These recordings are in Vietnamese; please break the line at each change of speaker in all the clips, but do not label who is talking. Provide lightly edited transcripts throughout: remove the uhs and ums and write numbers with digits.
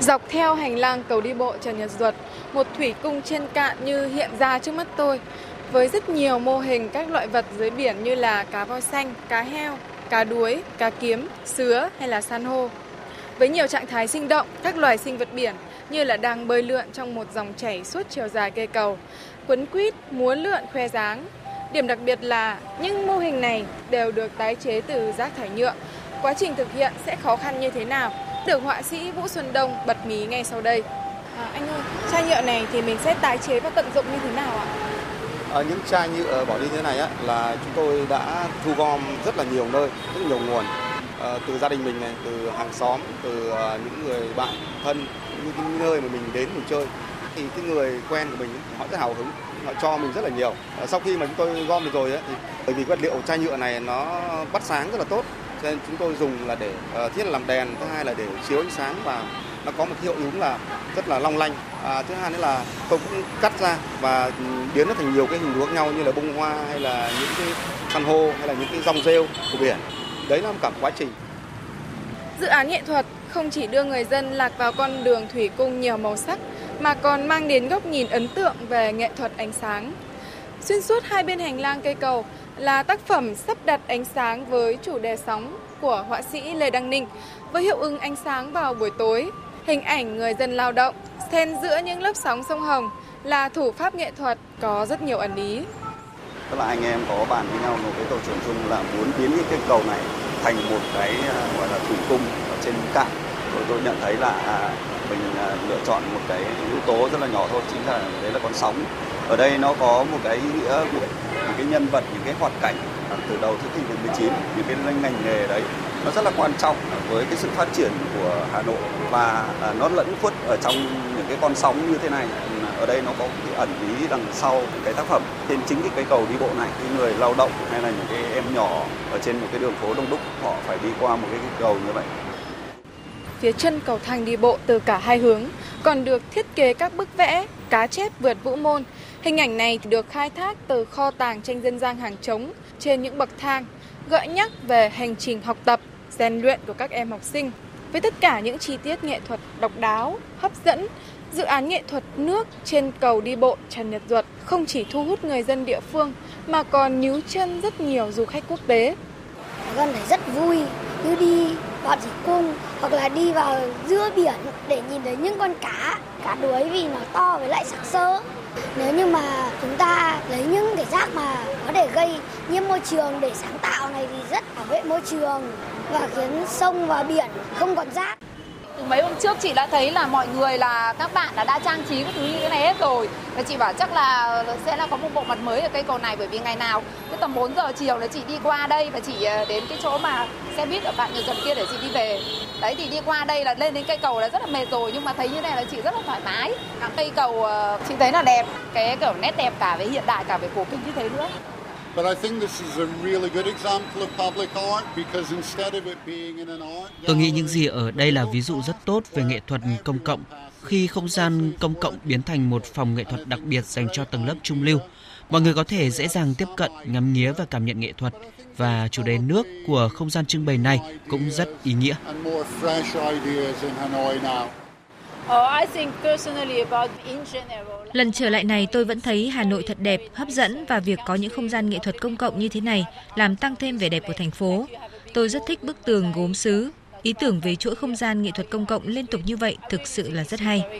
Dọc theo hành lang cầu đi bộ Trần Nhật Duật, một thủy cung trên cạn như hiện ra trước mắt tôi, với rất nhiều mô hình các loại vật dưới biển như là cá voi xanh, cá heo, cá đuối, cá kiếm, sứa hay là san hô. Với nhiều trạng thái sinh động, các loài sinh vật biển như là đang bơi lượn trong một dòng chảy suốt chiều dài cây cầu, quấn quýt, múa lượn khoe dáng. Điểm đặc biệt là những mô hình này đều được tái chế từ rác thải nhựa. Quá trình thực hiện sẽ khó khăn như thế nào? Được họa sĩ Vũ Xuân Đông bật mí ngay sau đây. Anh ơi, chai nhựa này thì mình sẽ tái chế và tận dụng như thế nào ạ?
Những chai nhựa bỏ đi thế này là chúng tôi đã thu gom rất là nhiều nơi, rất nhiều nguồn. Từ gia đình mình này, từ hàng xóm, từ những người bạn thân, những nơi mà mình đến mình chơi. Thì cái người quen của mình họ rất hào hứng, họ cho mình rất là nhiều. Sau khi mà chúng tôi gom được rồi thì bởi vì vật liệu chai nhựa này nó bắt sáng rất là tốt, cho nên chúng tôi dùng là để thiết là làm đèn, thứ hai là để chiếu ánh sáng và nó có một hiệu ứng là rất là long lanh. Thứ hai nữa là tôi cũng cắt ra và biến nó thành nhiều cái hình thù khác nhau như là bông hoa hay là những cái san hô hay là những cái rong rêu của biển. Đấy là cả quá trình.
Dự án nghệ thuật không chỉ đưa người dân lạc vào con đường thủy cung nhiều màu sắc mà còn mang đến góc nhìn ấn tượng về nghệ thuật ánh sáng. Xuyên suốt hai bên hành lang cây cầu là tác phẩm sắp đặt ánh sáng với chủ đề sóng của họa sĩ Lê Đăng Ninh với hiệu ứng ánh sáng vào buổi tối, hình ảnh người dân lao động xen giữa những lớp sóng sông Hồng là thủ pháp nghệ thuật có rất nhiều ẩn ý.
Tức là anh em có bàn với nhau một cái câu chuyện chung là muốn biến cái cây cầu này thành một cái gọi là thủy cung ở trên cạn. Rồi tôi nhận thấy là mình lựa chọn một cái yếu tố rất là nhỏ thôi, chính là đấy là con sóng. Ở đây nó có một cái ý nghĩa của những cái nhân vật, những cái hoạt cảnh từ đầu thế kỷ 19, những cái ngành nghề đấy nó rất là quan trọng với cái sự phát triển của Hà Nội và nó lẫn khuất ở trong những cái con sóng như thế này. Ở đây nó có cái ẩn ý đằng sau cái tác phẩm. Trên chính cái cầu đi bộ này, cái người lao động hay là những cái em nhỏ ở trên một cái đường phố đông đúc họ phải đi qua một cái cầu như vậy.
Phía chân cầu thang đi bộ từ cả hai hướng còn được thiết kế các bức vẽ cá chép vượt vũ môn. Hình ảnh này được khai thác từ kho tàng tranh dân gian hàng trống trên những bậc thang, gợi nhắc về hành trình học tập, rèn luyện của các em học sinh. Với tất cả những chi tiết nghệ thuật độc đáo, hấp dẫn, dự án nghệ thuật nước trên cầu đi bộ Trần Nhật Duật không chỉ thu hút người dân địa phương mà còn níu chân rất nhiều du khách quốc tế.
Con thấy rất vui như đi vào thủy cung hoặc là đi vào giữa biển để nhìn thấy những con cá đuối vì nó to với lại sặc sỡ. Nếu như mà chúng ta lấy những cái rác mà có thể gây nhiễm môi trường để sáng tạo này thì rất bảo vệ môi trường và khiến sông và biển không còn rác.
Từ mấy hôm trước chị đã thấy là mọi người là các bạn đã trang trí cái thứ như thế này hết rồi. Và chị bảo chắc là sẽ là có một bộ mặt mới ở cây cầu này, bởi vì ngày nào cái tầm 4 giờ chiều là chị đi qua đây và chị đến cái chỗ mà xe buýt ở Phạm Nhật Duật kia để chị đi về. Đấy thì đi qua đây là lên đến cây cầu là rất là mệt rồi, nhưng mà thấy như này là chị rất là thoải mái. Cây cầu chị thấy là đẹp, cái kiểu nét đẹp cả về hiện đại cả về cổ kính như thế nữa.
Tôi nghĩ những gì ở đây là ví dụ rất tốt về nghệ thuật công cộng, khi không gian công cộng biến thành một phòng nghệ thuật đặc biệt dành cho tầng lớp trung lưu. Mọi người có thể dễ dàng tiếp cận, ngắm nghía và cảm nhận nghệ thuật, và chủ đề nước của không gian trưng bày này cũng rất ý nghĩa.
Lần trở lại này tôi vẫn thấy Hà Nội thật đẹp, hấp dẫn và việc có những không gian nghệ thuật công cộng như thế này làm tăng thêm vẻ đẹp của thành phố. Tôi rất thích bức tường gốm sứ. Ý tưởng về chuỗi không gian nghệ thuật công cộng liên tục như vậy thực sự là rất hay.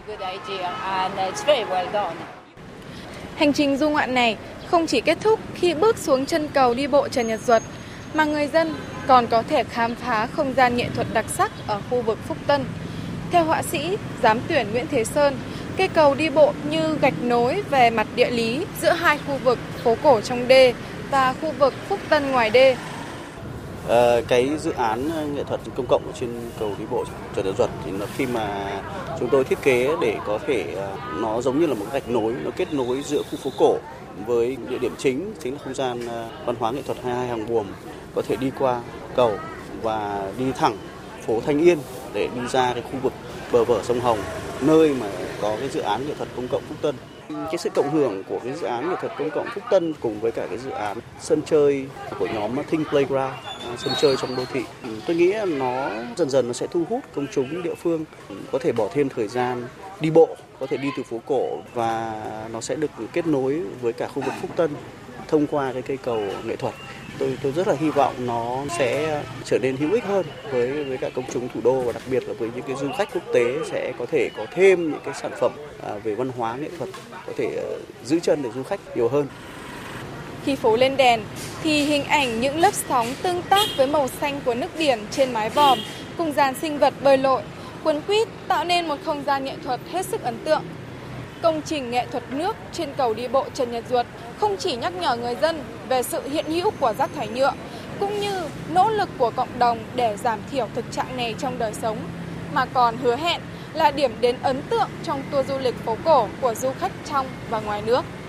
Hành trình du ngoạn này không chỉ kết thúc khi bước xuống chân cầu đi bộ Trần Nhật Duật, mà người dân còn có thể khám phá không gian nghệ thuật đặc sắc ở khu vực Phúc Tân. Theo họa sĩ, giám tuyển Nguyễn Thế Sơn, cây cầu đi bộ như gạch nối về mặt địa lý giữa hai khu vực phố cổ trong đê và khu vực Phúc Tân ngoài đê.
Cái dự án nghệ thuật công cộng trên cầu đi bộ Trần Nhật Duật thì khi mà chúng tôi thiết kế để có thể nó giống như là một gạch nối, nó kết nối giữa khu phố cổ với địa điểm chính là không gian văn hóa nghệ thuật 22 Hàng Buồm, có thể đi qua cầu và đi thẳng phố Thanh Yên để đi ra cái khu vực bờ vở sông Hồng, nơi mà có cái dự án nghệ thuật công cộng Phúc Tân.
Cái sự cộng hưởng của cái dự án nghệ thuật công cộng Phúc Tân cùng với cả cái dự án sân chơi của nhóm Think Playground, sân chơi trong đô thị, tôi nghĩ nó dần dần nó sẽ thu hút công chúng địa phương có thể bỏ thêm thời gian đi bộ, có thể đi từ phố cổ và nó sẽ được kết nối với cả khu vực Phúc Tân thông qua cái cây cầu nghệ thuật. Tôi rất là hy vọng nó sẽ trở nên hữu ích hơn với cả công chúng thủ đô và đặc biệt là với những cái du khách quốc tế sẽ có thể có thêm những cái sản phẩm về văn hóa nghệ thuật có thể giữ chân được du khách nhiều hơn.
Khi phố lên đèn thì hình ảnh những lớp sóng tương tác với màu xanh của nước biển trên mái vòm cùng dàn sinh vật bơi lội quấn quýt tạo nên một không gian nghệ thuật hết sức ấn tượng. Công trình nghệ thuật nước trên cầu đi bộ Trần Nhật Duật không chỉ nhắc nhở người dân về sự hiện hữu của rác thải nhựa, cũng như nỗ lực của cộng đồng để giảm thiểu thực trạng này trong đời sống, mà còn hứa hẹn là điểm đến ấn tượng trong tour du lịch phố cổ của du khách trong và ngoài nước.